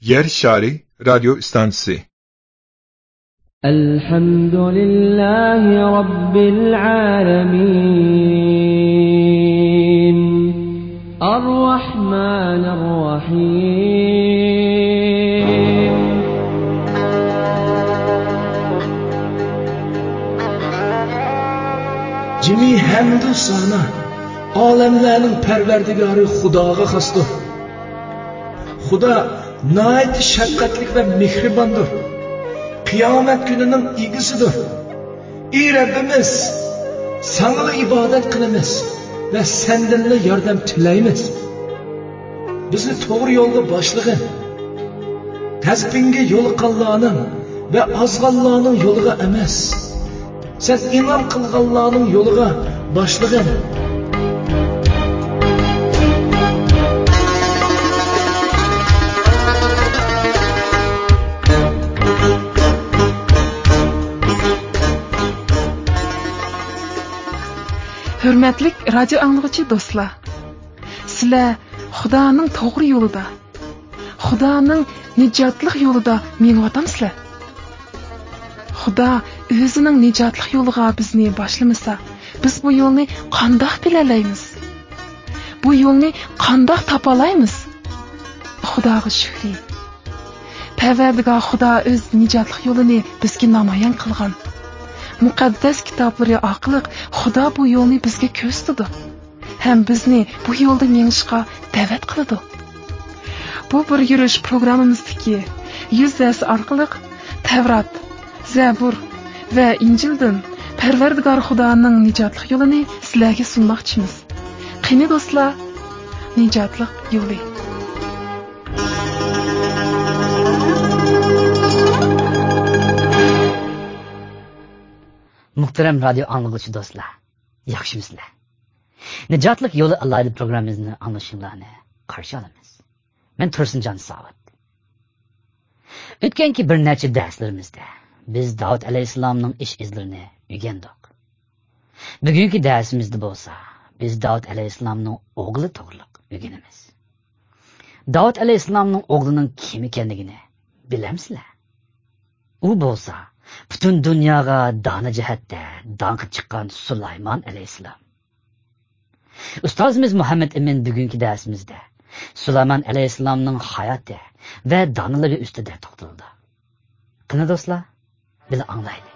Yer Şari Radyo İstansiyası. Elhamdülillahi Rabbil alemin. Ar-Rahmanir-Rahim. Cimi hamdu sana alemlerin perverdigarı Xudoga xosdir. Xudo nihoyat shafqatli va mehribondir. Qiyomat kunining egisidir. Ey Rabbimiz, sana ibodat qilamiz va sendan yordam tilaymiz. Bizni to'g'ri yo'lga boshlagin. Tasbinga yo'liqqanlarning va ozg'anlarning yo'liga emas. Sen imom qilganlarning yo'liga boshlagin. Hürmetlik radyo anlıqçı dostlar. Sizler Xudoning to'g'ri yo'lida, Xudoning nijotlik yo'lida mengvatamsizlar. Xudo o'zining nijotlik yo'liga bizni boshlamasa, biz bu yo'lni qandoq bilalaymiz? Bu yo'lni qandoq topalaymiz? Xudoga shukr. Parvardigor Xudo o'z nijotlik yo'lini bizga namoyon qilgan. Muqaddas kitoblari orqali Xudo bu yo'lni bizga ko'rsatdi. Ham bizni bu yo'lda menishga da'vat qiladi. Bu bir yurish programmamizdagi 100 dars orqali Tavrat, Zabur va Injildan Parvardigor Xudoning nijotlik yo'lini sizlarga sunmoqchimiz. Qani do'stlar, nijotlik yo'li. Muhterem radyo anlıqçı dostlar, yaxşımısınızlar? Nijotlik yo'li Allah'ın programımızını anlaşımlarını qarshi olamiz. Men Tursunjon Savit. O'tganki bir necha darslarimizda biz Davud alayhissalomning ish izlarini o'rgandik. Bugungi darsimizda bo'lsa, biz Davud alayhissalomning o'g'li to'g'riliq o'rganamiz. Davud alayhissalomning o'g'lining kim ekanligini bilamsizlar? U bo'lsa, butun dunyoga dona jihatda danqi chiqqan Sulaymon alayhissalom. Ustozimiz Muhammad Amin bugungi darsimizda Sulaymon alayhissalomning hayoti va donaligi ustida to'xtaldi. Qani do'stlar, bila anglaylik.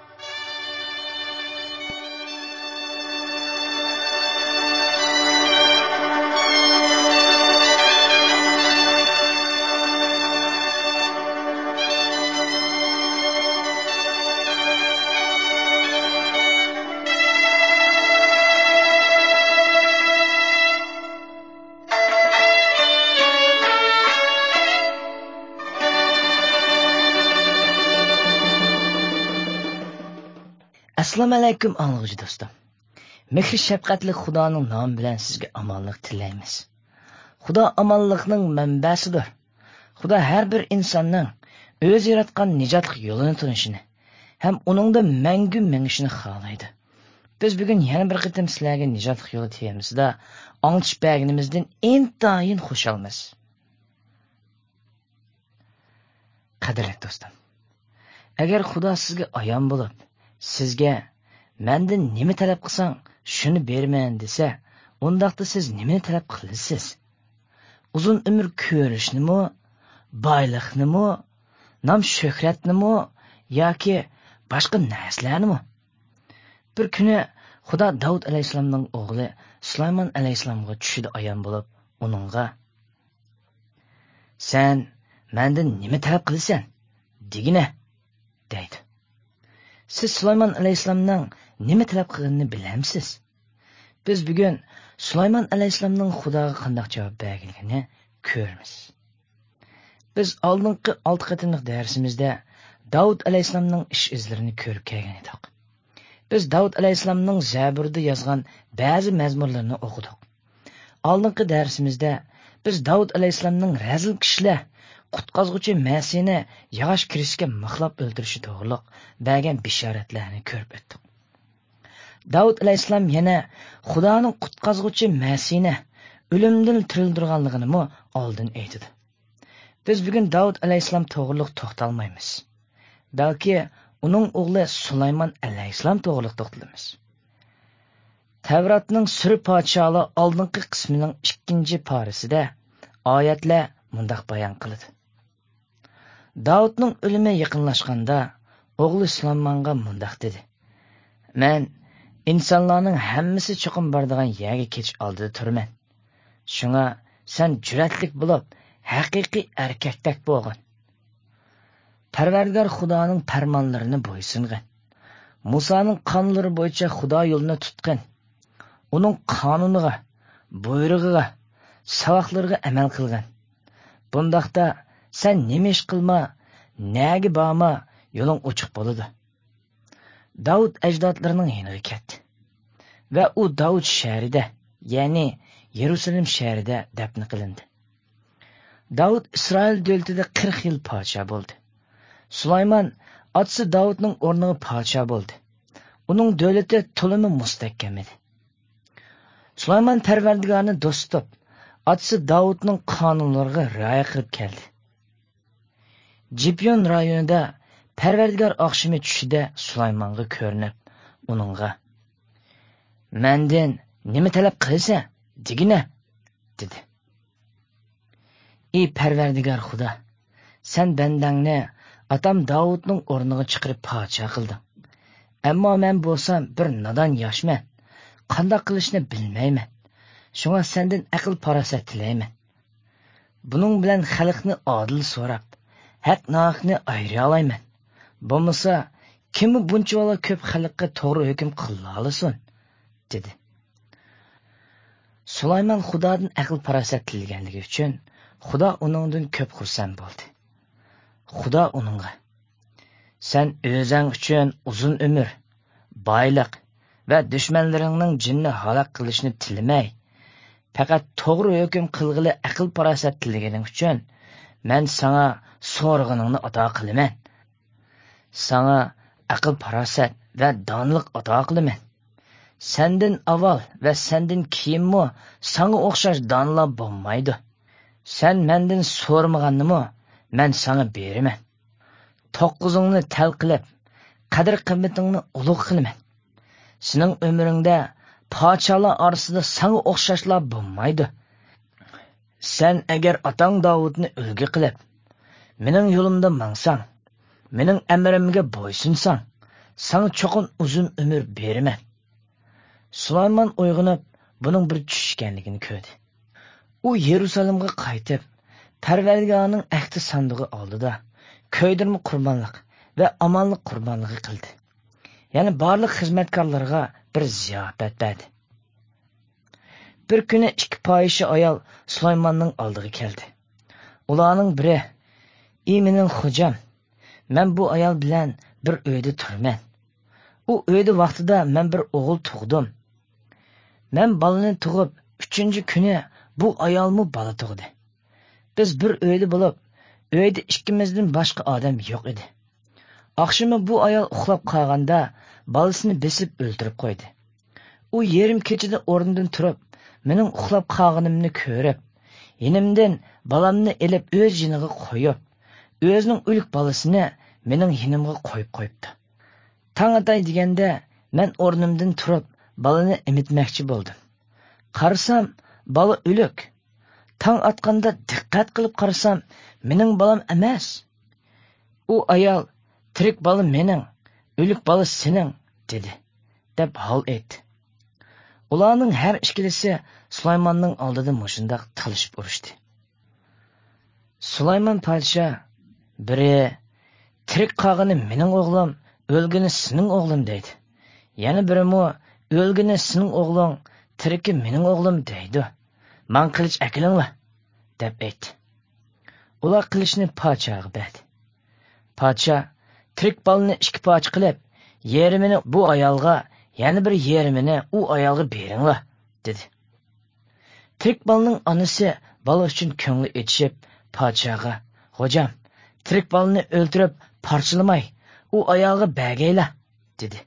Assalomu alaykum anlıqçı dostum. Mehri shafqatli Xudoning nomi bilan sizga omonlik tilaymiz. Xudo omonlikning manbasidir. Xudo har bir insonning o'zi yaratgan nijotlik yo'lini tunishini ham uningda mangu mengishini xohlaydi. Biz bugun yana bir qitim sizlarga nijotlik yo'li temasida anglitib berganimizdan intayin xushalmiz. Qadrli do'stim, agar Xudo sizga ayon bo'lib, sizga mendan nima talab qilsang, shuni berman desa, undaqda siz nimani talab qilasiz? Uzun umr ko'rishnimi, boyliknimi, nom shuhratnimi yoki boshqa narsalarnimi? Bir kuni Xudo Davud alayhissalomning o'g'li Sulaymon alayhissalomga tushida ayon bo'lib, uningga "Sen mendan nima talab qilasan?" degina deydi. Siz Sulaymon alayhissalomning nima talab qilganini bilamsiz? Biz bugun Sulaymon alayhissalomning Xudoga qanday javob berganligini ko'ramiz. Biz oldingi 6 qatimlik darsimizda Davud alayhissalomning ish izlarini ko'rib kelgan edik. Biz Davud alayhissalomning Zaburda yozgan ba'zi mazmurlarni o'qidik. Oldingi darsimizda biz Davud alayhissalomning razil kishilar qutqazg'uchi Masini yog'och kirishga mixlab o'ldirishi to'g'riliq bergan bishoratlarni ko'rib o'tdik. Davud alayhissalom yana Xudoning qutqazg'uchi Masini o'limdan tirildirganligini oldin aytdi. Biz bugun Davud alayhissalom to'g'riliq to'xtalmaymiz. Balki uning o'g'li Sulaymon alayhissalom to'g'riliq to'xtalamiz. Tavratning suri podshohlar oldingi qismining 2-parasida oyatlar mundaq bayon qiladi. Davudning o'limi yaqinlashganda o'g'li Sulaymonga mundaq dedi: "Men insonlarning hammasi cho'qim boradigan yerga ketish oldida turman. Shunga sen jur'atlik bo'lib, haqiqiy erkakdek bo'lgin. Parvardigor Xudoning farmonlarini bo'ysungin. Musoning qonunlari bo'yicha Xudo yo'lini tutqin. Uning qonuniga, buyrug'iga, savoqlariga amal qilgin. Bundaqda sen nima ish qilma, nega borma, yo'ling ochiq bo'ladi." Davud ajdodlarining yeniga ketdi va u Davud shahrida, ya'ni Yerusalim shahrida dafn qilindi. Davud Isroil davlatida 40 yil podshoh bo'ldi. Sulaymon otasi Davudning o'rniga podshoh bo'ldi. Uning davlati to'limi mustahkam edi. Sulaymon Parvardigorni do'st tutib, otasi Davudning qonunlariga rioya qilib keldi. Jibyon rayonida Parvardigor oqshimi tushida Sulaymonga ko'rinib, uningga: "Mendan nima talab qilsa, degina", dedi. "Ey Parvardigor Xudo, sen bandangni atam Davudning o'rniga chiqarib podshoh qilding. Ammo men bo'lsam bir nodon yoshman, qanday qilishni bilmayman. Shunga sendan aql farosat tilayman. Buning bilan xalqni odil so'rab, haq-nohaqni ayira olayman. Bo'lmasa, kim bunchalar ko'p xalqqa to'g'ri hukm qila olasin", dedi. Sulaymon Xudodan aql farosat tilaganligi uchun Xudo uningdan ko'p xursand bo'ldi. Xudo uningga: "Sen o'zing uchun uzun umr, boylik va dushmanlaringning jinni halok qilishni tilamay, faqat to'g'ri hukm qilg'ili aql farosat tilaganing uchun men sana so'rg'iningni ato qilaman. Sana aql farosat va donliq ato qilaman. Sendin avval va sendin keyinmi sana o'xshash donlar bo'lmaydi. Sen mendan so'rmaganni men sana beraman. 9'ungni tal qilib, qadr-qimmatingni ulug' qilaman. Sening umringda podshohlar orasida sana o'xshashlar bo'lmaydi. Sen agar otang Davudni ulgi qilib, mening yo'limda mangsang, mening amrimga bo'ysunsang, sana cho'qin uzun umr beraman." Sulaymon uyg'onib, buning bir tush ekanligini ko'rdi. U Yerusalimga qaytib, Parvardigorning ahdi sandig'i oldida ko'ydirma qurbonlik va omonlik qurbonligi qildi. Ya'ni barliq xizmatkorlarga bir ziyofat berdi. Bir kuni 2 poyishi ayol Sulaymonning oldiga keldi. Ularning biri: "Ey mening xo'jam, men bu ayol bilan bir uyda turman. U uyda vaqtida men bir o'g'il tug'dim. Men balani tug'ib 3-kuni bu ayolmi bola tug'di. Biz bir uyda bo'lib, uyda ikkimizdan boshqa odam yo'q edi. Oqshimi bu ayol uxlab qolganda bolasini besib o'ldirib qo'ydi. U yarim kechada o'rnidan turib, mening uxlab qolganimni ko'rib, yinimdan balamni elib o'z yiniga qo'yib, o'zining o'lik bolasini mening yinimga qo'yib qo'yibdi. Tong atay deganda men o'rnimdan turib, balani emitmoqchi bo'ldim. Qarasam, bola o'lik. Tong atganda diqqat qilib qarasam, mening balam emas. U ayol: "Tirik bola mening, o'lik bola sening", dedi, deb hol etdi. Ularning har ikkilisi Sulaymonning oldida mushundaq tilishib urishdi. Sulaymon podshoh: "Biri tirik qolgani mening o'g'lim, o'lgani sening o'g'lim" deydi. Yana biri o'lgani sening o'g'ling, tiriki mening o'g'lim deydi. "Man qilich akilinglar", deb aytdi. Ular qilichni podshohga berdi. Podshoh tirik bolani 2 parcha qilib, yerimini bu ayolga, yana bir yerimini u ayolga beringlar, dedi. Tirik bolaning onasi bola uchun ko'ngli etishib, podshohga: "Xo'jam, tirik bolani o'ldirib parchalamay, u ayolga bergaylar", dedi.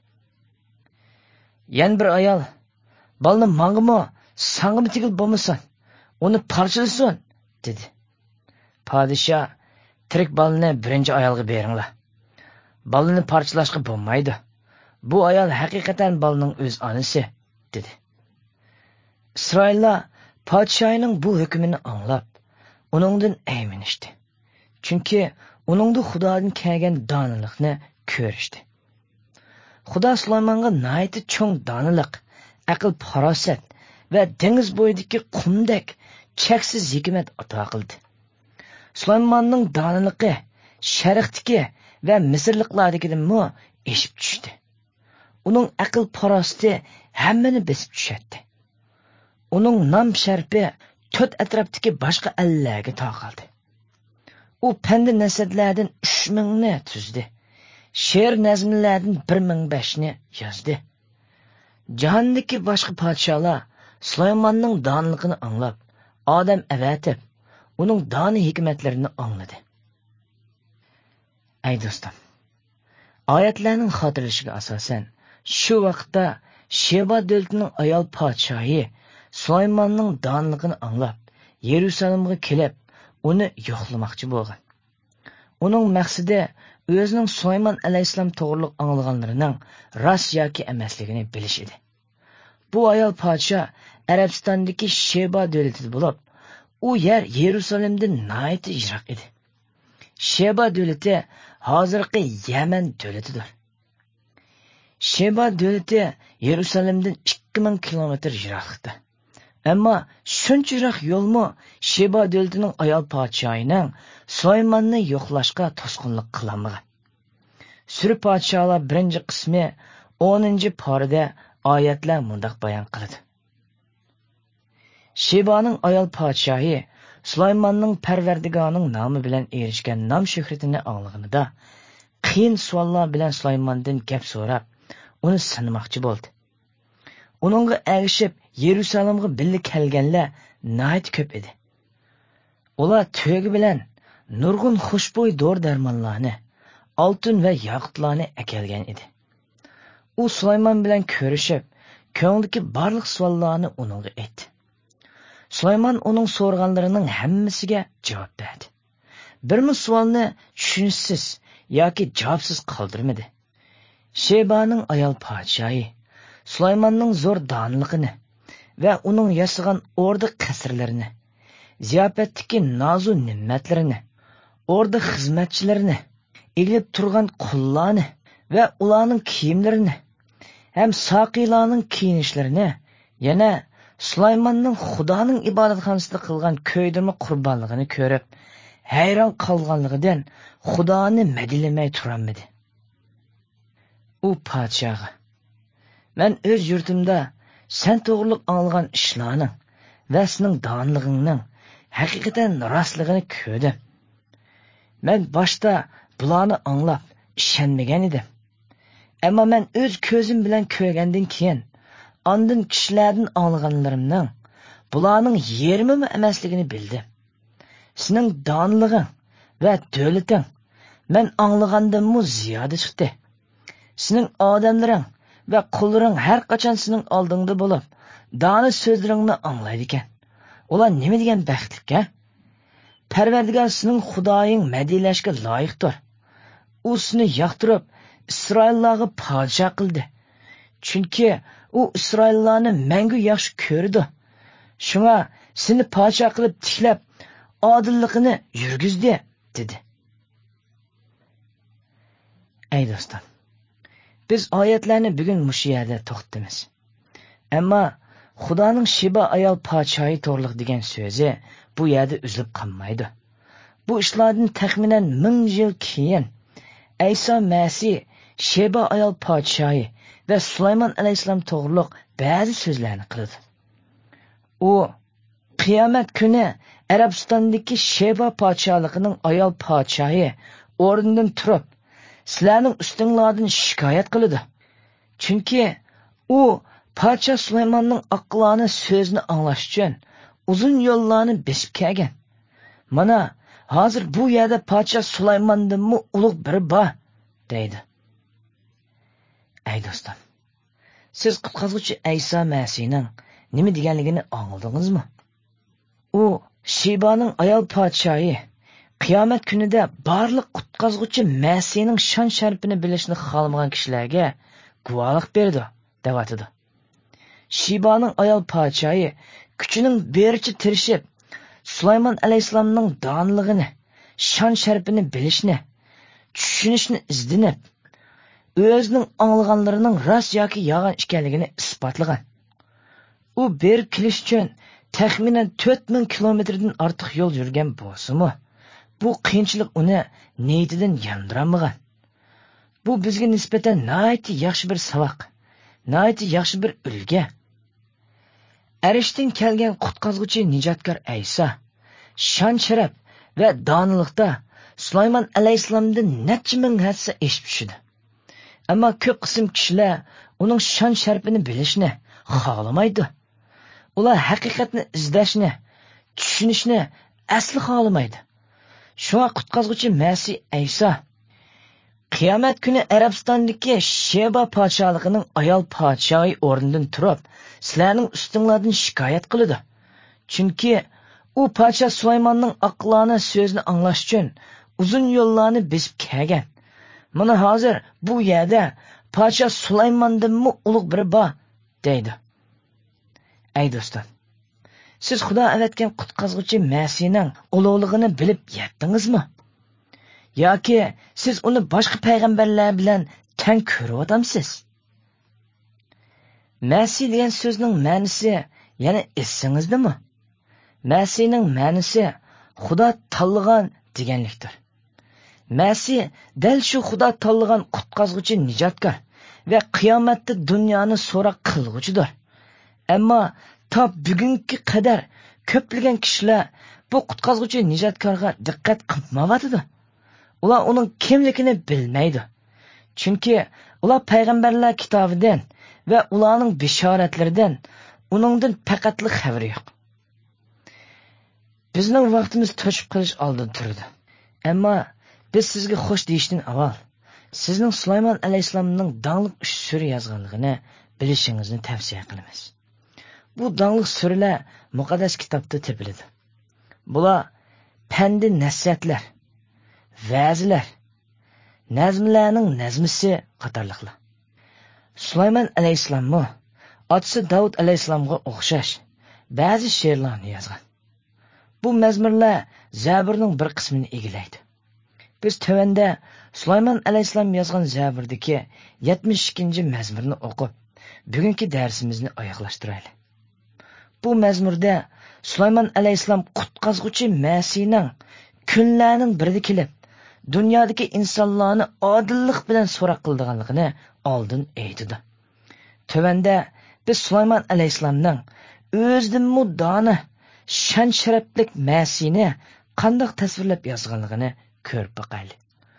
Yana bir ayol: "Bolani mangimi, sangimi tegil bo'lmasin, uni parchalasin", dedi. Padişah, tirik balını birinci ayolga beringlar. Balını parçalashga bo'lmaydi. Bu ayol haqiqatan balning o'z onasi, dedi. İsraillar podshohning bu hukmini anglab, uningdan ayminishdi. Chunki uningda Xudodan kelgan doniliqni ko'rishdi. Xudo Sulaymanga nihoyat cho'ng doniliq, aql farosat va dengiz bo'yidagi qumdek cheksiz hikmat ato qildi. Sulaymonning doniliqi Sharqdagi va Misrliklardagidanmi eshib tushdi. Uning aql farosati hammani besib tushadi. Uning nom sharfi to'rt atrofdagi boshqa allarga taqaldi. U pandi nasablardan 3000 ni tuzdi. She'r nazmlardan 1005 ni yozdi. Jahondagi boshqa podsholar Sulaymonning donliqini anglab, odam avatib, uning doni hikmatlarini angladi. Ay do'stim, oyatlarning xotirlashiga asosan shu vaqtda Sheba davlatining ayol podshohi Sulaymonning donliqini anglab, Yerusalimga kelib, uni yo'qlamoqchi bo'lgan. Uning maqsadi o'zining Sulaymon alayhisalom to'g'riliq anglaganlarining rost yoki emasligini bilish edi. Bu ayol podshoh Arabistondagi Sheba davlatida bo'lib, u yer Yerusalimdan nihoyat yiroq edi. Sheba davlati hozirgi Yaman davlatidir. Sheba davlati Yerusalimdan 2000 kilometr yiroqlikda. Ammo shuncha yiroq yo'lmi Sheba davlatining ayol podshohining Sulaymonni yo'qlashga to'sqinlik qilmagan. Sura podshohlar 1-qismi 10-parada oyatlar mundaq bayon qiladi. Shebaning ayol podshohi Sulaymonning Parvardigorning nomi bilan erishgan nom shuhratini anglaganida qiyin savollar bilan Sulaymondan gap so'rab, uni sinamoqchi bo'ldi. Uningga erishib Yerusalimga birga kelganlar nihoyat ko'p edi. Ular to'gi bilan nurg'un xushbo'y dor-darmonlarni, oltin va yoqutlarni akelgan edi. U Sulaymon bilan ko'rishib, ko'nglidagi barliq savollarni uningga aytdi. Sulaymon uning so'rganlarining hammasiga javob berdi. Birmi savolni tushunishsiz yoki javobsiz qoldirmadi. Shebaning ayol podshohi Sulaymonning zo'r donliqini va uning yasagan o'rda qasrlarini, ziyofatdagi nozu ne'matlarini, o'rda xizmatchilarini, egilib turgan qullarni va ularning kiyimlarini, ham soqiylarning kiyinishlarini, yana Sulaymonning Xudoning ibodatxonasida qilgan ko'ydirma qurbonligini ko'rib, hayron qolganligidan Xudoni madilamay turolmadi. U podshoh: "Men o'z yurtimda sen to'g'riliq anglagan ishlarning va sening donlig'ingning haqiqatan rostligini ko'rdim. Men boshda bularni anglab ishonmagan edim. Ammo men o'z ko'zim bilan ko'rgandan keyin ondan kishilardan anglaganlarimning bularning yerimi emasligini bildim. Sening donlig'ing va davlating men anglagandanmi ziyoda chiqdi. Sening odamlaring va qullaring har qachon sening oldingda bo'lib, doni so'zlaringni anglaydi ekan. Ular nima degan baxtlik-a? Parvardigor sening Xudoying madilashga loyiqdir. U seni yoqtirib, Isroillarga podshoh qildi. Chunki u Isroillarni mangu yaxshi ko'rdi. Shunga seni podshoh qilib tiklab, odilligini yurgizdi, dedi. Ey do'stim, biz oyatlarni bugun mushu yerda to'xtatamiz. Ammo Xudoning Sheba ayol podshohi to'g'riliq degan so'zi bu yerda uzilib qolmaydi. Bu ishlardan taxminan 1000 yil keyin Ayso Masih Sheba ayol podshohi va Sulaymon alayhisalom to'g'riliq ba'zi so'zlarni qildi. U qiyomat kuni Arabistondagi Sheba podshohligining ayol podshohi o'rnidan turib, sizlarning ustinglardan shikoyat qiladi. Chunki u podshoh Sulaymonning aqloni so'zni anglash uchun uzun yo'llarni besib kelgan. Mana hozir bu yerda podshoh Sulaymondanmi ulug' biri bor, deydi. Ey do'stim, siz qutqazuvchi Ayso Masihning nima deganligini angladingizmi? U Shebaning ayol podshohi qiyomat kunida barliq qutqazg'uchi Masihning shon sharafini bilishni xohlamagan kishilarga guvohlik berdi, deyotdi. Shibaning ayol podshoyi kuchining bericha tirishib, Sulaymon alayhisolamning donlig'ini, shon sharafini bilishni, tushunishni izlanib, o'zining anglaganlarining rost yoki yolg'on ekanligini isbotlagan. U berib kelish uchun taxminan 4000 kilometrdan ortiq yo'l yurgan bo'lsa-mu, bu qiyinchilik uni niyatidan yandiranmagan. Bu bizga nisbatan nihoyatda yaxshi bir savoq, nihoyatda yaxshi bir ulgu. Arishdan kelgan qutqazg'uchi nijotkor Ayso shon sharaf va doniliqda Sulaymon alayhisolamdan necha ming hassa eshib tushdi. Ammo ko'p qism kishilar uning shon sharafini bilishni xohlamaydi. Ular haqiqatni izlashni, tushunishni asli xohlamaydi. Shunga qutqazg'uchi Masih Ayso qiyomat kuni Arabistondagi Sheba podshohligining ayol podshohi o'rnidan turib, sizlarning ustinglardan shikoyat qiladi. Chunki u podshoh Sulaymonning aqlona so'zini anglash uchun uzun yo'llarni besib kelgan. Mana hozir bu yerda podshoh Sulaymondanmi ulug' biri bor, deydi. Ey do'stlar, siz Xudo avatgan qutqazg'uchi Masihning ulug'ligini bilib yetdingizmi? Yoki siz uni boshqa payg'ambarlar bilan teng ko'ryapsizmi? Masih degan so'zning ma'nosi yana esingizdami? Masihning ma'nosi Xudo tanlagan deganlikdir. Masih dal shu Xudo tanlagan qutqazg'uchi nijotkor va qiyomatda dunyoni so'roq qilg'uchidir. Ammo top bugungi qadar ko'plagan kishilar bu qutqazg'uchi nijotkorga diqqat qilmayapti. Ular uning kimligini bilmaydi. Chunki ular payg'ambarlar kitobidan va ularning bishoratlaridan uningdan faqatli xabar yo'q. Bizning vaqtimiz to'shib qilish oldin turdi. Ammo biz sizga xo'sh deyishdan avval sizning Sulaymon alayhisolamning donliq 3 sura yozganligini bilishingizni tavsiya qilamiz. Bu donliq suralar muqaddas kitobda topiladi. Bular pandi nasihatlar, va'zlar, nazmlarning nazmisi qatorliqlar. Sulaymon alayhisolammi otasi Davud alayhisolamga o'xshash ba'zi she'rlarni yozgan. Bu mazmurlar Zaburning bir qismini egallaydi. Biz tövanda Sulaymon alayhisolam yozgan Zaburdagi 72-ci mazmurni o'qib, bugungi darsimizni oyoqlashtiraylik. Bu mazmurda Sulaymon alayhisolam qutqazg'uchi Masihning kunlarning birida kelib, dunyodagi insonlarni odillik bilan so'roq qilganligini oldin aytdi. Tövanda biz Sulaymon alayhisolamning o'zidan muddoni shon sharaflik Masihni qanday tasvirlab yozganligini ko'rib boqaylik.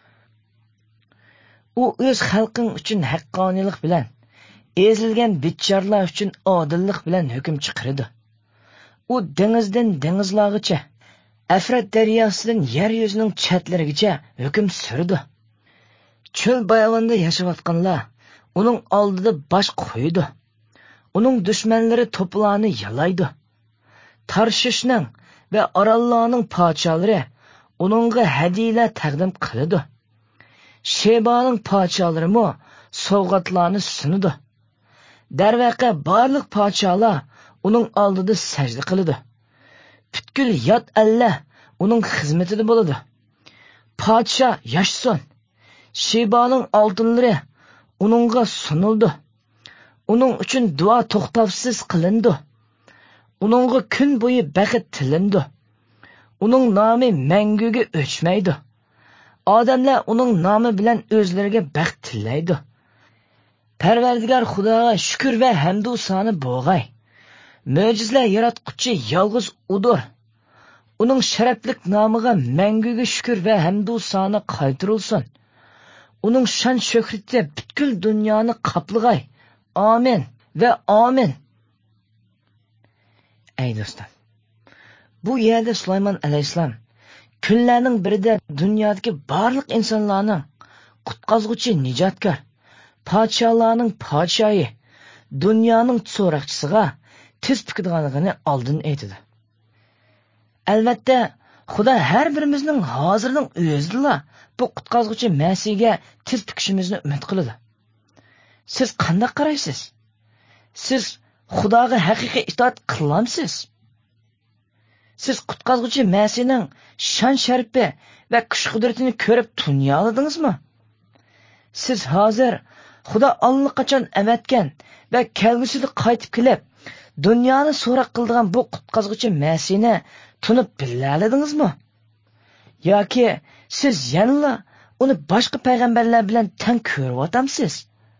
U o'z xalqing uchun haqqoniylik bilan, ezilgan bichorlar uchun odillik bilan hukm chiqardi. U dengizdan dengizlargacha, Afrat daryosidan yer yuzining chatlarigacha hukm surdi. Cho'l bayovonda yashayotganlar uning oldida bosh qo'ydi. Uning dushmanlari to'plarni yalaydi. Tarshishning va orollarning podsholari uningga hadiyalar taqdim qiladi. Shebaning podsholarimi sovg'atlarni sunadi. Darvaqa barliq podsholar uning oldida sajda qiladi. Butkul yot Allah uning xizmatida bo'ladi. Podshoh yashson. Shebaning oltinlari uningga sunildi. Uning uchun duo to'xtovsiz qilindi. Uningga kun bo'yi baxт tilindi. Uning nomi manguga o'chmaydi. Odamlar uning nomi bilan o'zlariga baxt tilaydi. Parvardigor Xudoga shukr va hamd va sano bo'lg'ay. Mo'jizlar yaratquchi yolg'iz udir. Uning sharaflik nomiga manguga shukr va hamd va sano qaytarilsin. Uning shon shuhrati butkul dunyoni qaplag'ay. Amin va amin. Ey do'stlar, bu yerda Sulaymon alayhisolam kunlarning birida dunyodagi barliq insonlarning qutqazg'uchi nijotkor, podshohlarning podshohi, dunyoning so'roqchisiga tiz pukadiganligini oldin aytdi. Albatta, Xudo har birimizning hozirning o'zida bu qutqazuvchi Masihga tiz tikishimizni umid qiladi. Siz qanday qaraysiz? Siz Xudoga haqiqiy itoat qilamsiz? Siz qutqazuvchi Masihning shon sharifi va kuch-qudratini ko'rib dunyo oldingizmi? Siz hozir Xudo allaqachon avatgan va kelgusida qaytib kelib, dunyoni so'roq qiladigan bu qutqazuvchi Masihni tunib biladingizmi? Yoki siz yanla uni boshqa payg'ambarlar bilan teng ko'ryapsizmi?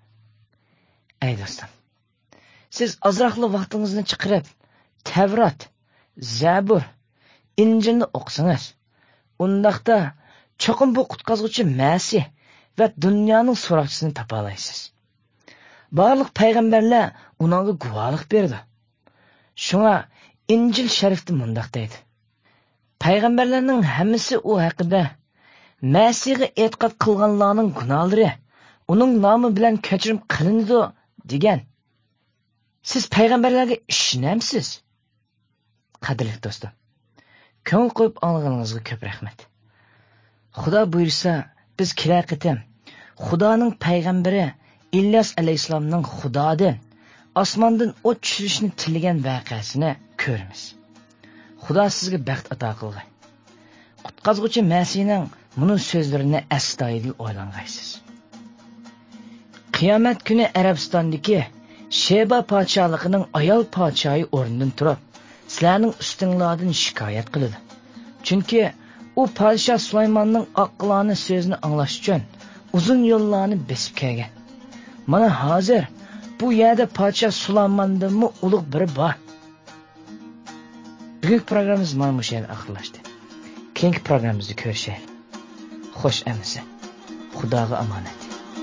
Ey do'stim, siz ozroqli vaqtingizni chiqarib, Tavrot, Zabur, Injilni o'qisangiz, undaqda cho'qim bu qutqazuvchi Masih va dunyoning so'roqchisini topa olasiz. Barliq payg'ambarlar uningga guvohlik berdi. Shunga Injil sharifda mundaq deydi: payg'ambarlarning hammasi u haqida Masihga e'tiqod qilganlarning gunohlari uning nomi bilan kechirim qilinadi degan. Siz payg'ambarlarga ishonamsiz? Qadrli do'stim, ko'ngil qo'yib olganingizga ko'p rahmat. Xudo buyursa, biz kelar qitim Xudoning payg'ambari İlyas alayhissalomning Xudodan osmondan o't tushirishni tilagan voqeasini ko'ramiz. Xudo sizga baxt ato qilg'ay. Qutqazuvchi Masihning buni so'zlarini astoydil o'ylangaysiz. Qiyomat kuni Arabistondagi Sheba podshohligining ayol podshohi o'rnidan turib, sizlarning ustinglardan shikoyat qiladi. Chunki u podshoh Sulaymonning oqqilani so'zini anglash uchun uzun yo'llarni besib kelgan. Mana hozir bu yerda podshoh Sulaymondanmi ulug' biri bor. Bugungi programmamiz mana shu yerda oxirlashdi. Keyingi programmamizda ko'rishaylik. Xo'sh amisi. Xudoga omonat.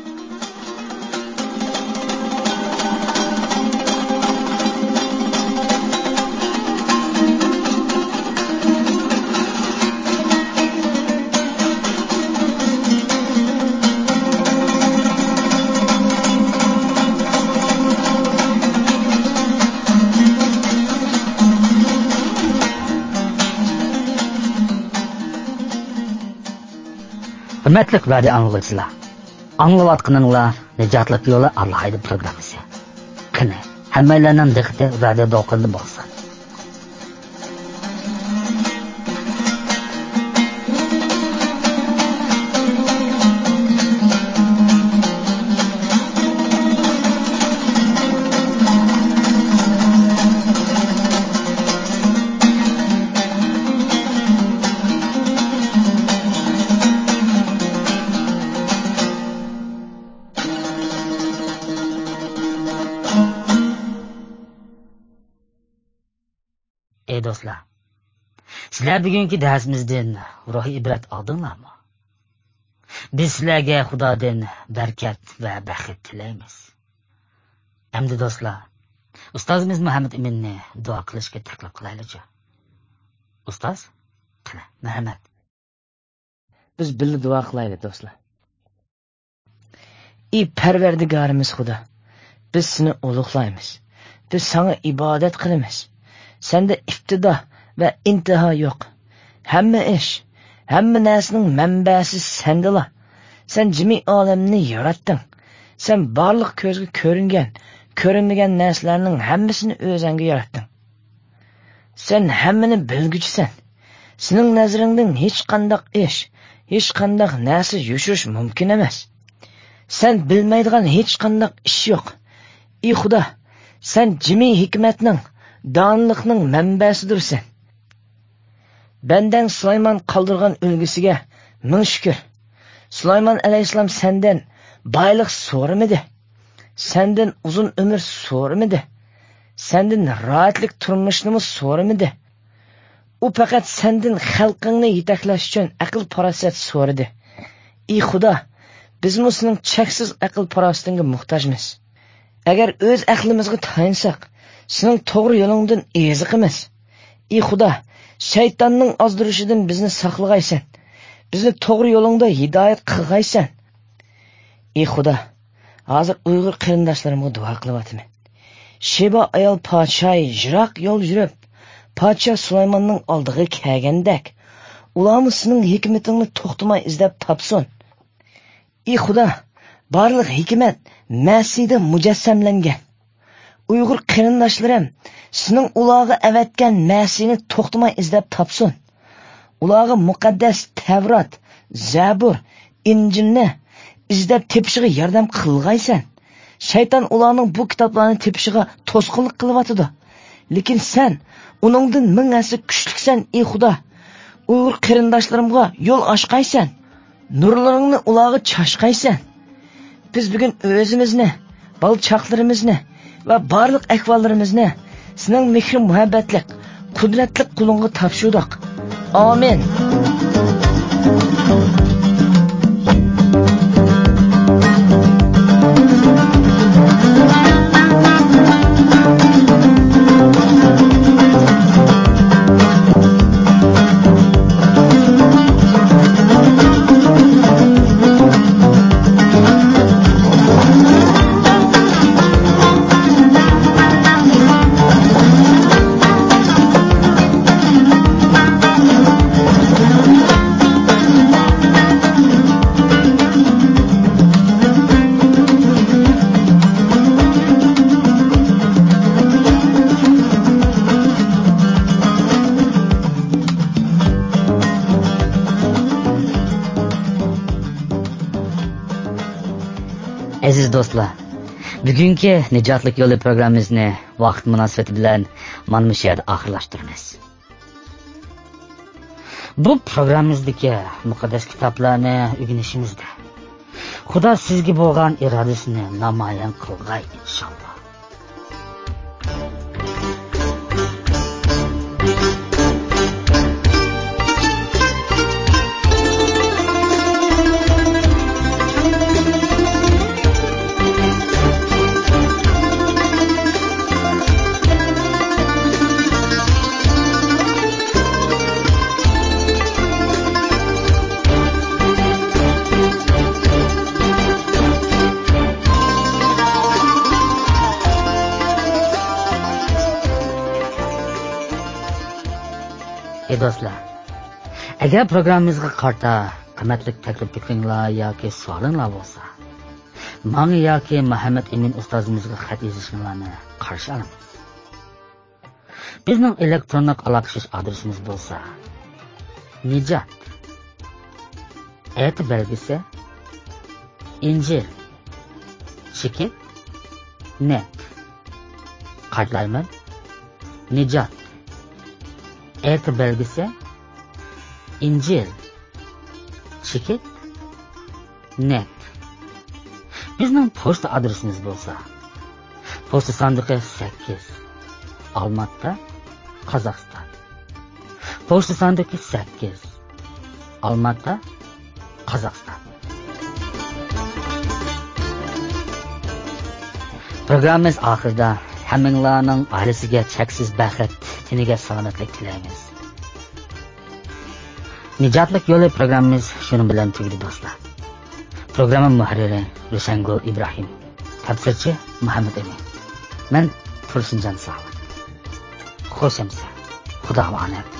Hürmetlik radio anlıqçılar. Anlayatqanınızlar Necatlık Yolu Allah'aydı programısı. Qani, hammalarning diqqati radioda o'qildi bo'lsin. Ey do'stlar, sizlar bugungi darsimizdan ruhiy ibrat oldinglarmi? Biz sizlarga Xudodan barkat va baxt tilaymiz. Endi do'stlar, ustozimiz Muhammad Aminni duo qilishga taklif qilaylik. Ustoz, qani, marhamat. Biz birga duo qilaylik do'stlar. Ey Parvardigorimiz Xudo, biz seni ulug'laymiz. Biz sana ibodat qilamiz. Senda ibtido va intiho yo'q. Hamma ish, hamma narsaning manbasi sendalar. Sen jami olamni yaratding. Sen barliq ko'zga ko'ringan, ko'rinmagan narsalarning hammasini o'zingga yaratding. Sen hammani bilguchisan. Sening nazaringdan hech qanday ish, hech qanday narsa yushirish mumkin emas. Sen bilmaydigan hech qanday ish yo'q. Ey Xudo, sen jami hikmatning, donliqning manbasidirsan. Bandan Sulaymon qoldirgan ulgisiga ming shukr. Sulaymon alayhissalom sendan boylik so'ramadi. Sendan uzun umr so'ramadi. Sendan rohatlik turmushni so'ramadi. U faqat sendan xalqingni yetaklash uchun aql farosat so'radi. Ey Xudo, biz sening cheksiz aql farosatingga muhtojmiz. Agar o'z aqlimizga tayansak, sening to'g'ri yo'lingdan eziqimiz. Ey Xudo, shaytonning ozdirishidan bizni saqlag'aysan. Bizni to'g'ri yo'lingda hidoyat qilg'aysan. Ey Xudo, hozir Uyg'ur qarindoshlarimga duo qilyapman. Sheba ayol podshoh yiroq yo'l yurib, podshoh Sulaymonning oldiga kelgandek, ularmı sening hikmetingni to'xtamay izlab topsin. Ey Xudo, barliq hikmat Masihda mujassamlangan. Uyg'ur qarindoshlarim sening ularga avatgan Masihni to'xtamay izlab topsin. Ularga muqaddas Tavrat, Zabur, Injilni izlab tepishiga yordam qilg'aysan. Shayton ularning bu kitoblarni tepishiga to'sqinlik qilyotidi. Lekin sen uningdan ming asli kuchliksan, ey Xudo. Uyg'ur qarindoshlarimga yo'l ochqaysan. Nurlaringni ularga chashqaysan. Biz bugun o'zimizni, balchaqlarimizni va barliq ahvollarimizni sening mehr muhabbatlik, qudratli qo'lingga topshirdik. Amin. Aziz do'stlar, bugungi Nijotlik yo'li programmamizni vaqt munosabati bilan mana shu yerda oxirlashtiramiz. Bu programmamizdagi muqaddas kitoblarni o'rganishimizda Xudo sizga bo'lgan irodasini namoyon qilg'ay inshaalloh. Do'stlar, agar programmamizga qarta qimmatli taklif fikringlar yoki savolinglar bo'lsa, menga yoki Muhammad Emin ustozimizga xat yozishinglarni qarshi olamiz. Bizning elektronlik aloqalash adresimiz bo'lsa: Nijot @belgisi Injil chekit net. Qaytarman: Nijot belgisi Injil chekit net. Bizning pochta adresimiz bo'lsa: pochta sandiqi 8, Olmaota, Qozog'iston. Pochta sandiqi 8, Olmaota, Qozog'iston. Programmamiz oxirida hammanglarning oilasiga cheksiz baxt, tiniga salomatlik tilaymiz. Nijotlik yo'li programmamiz shuni bilan tugadi do'stlar. Programma muharriri Rusangul Ibrohim, tafsirchi Muhammad Emin. Men Tursunjon Sog'in. Xushimsa. Xudo omonat.